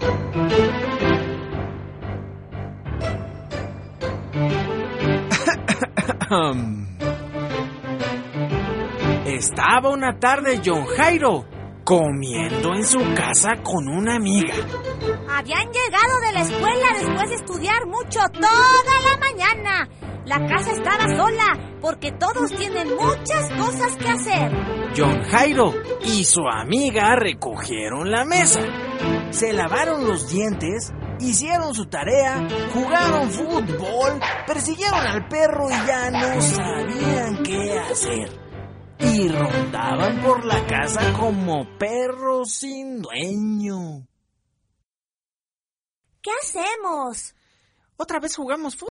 Estaba una tarde John Jairo comiendo en su casa con una amiga. Habían llegado de la escuela después de estudiar mucho toda la mañana. La casa estaba sola porque todos tienen muchas cosas que hacer. John Jairo y su amiga recogieron la mesa, se lavaron los dientes, hicieron su tarea, jugaron fútbol, persiguieron al perro y ya no sabían qué hacer. Y rondaban por la casa como perros sin dueño. ¿Qué hacemos? Otra vez jugamos fútbol.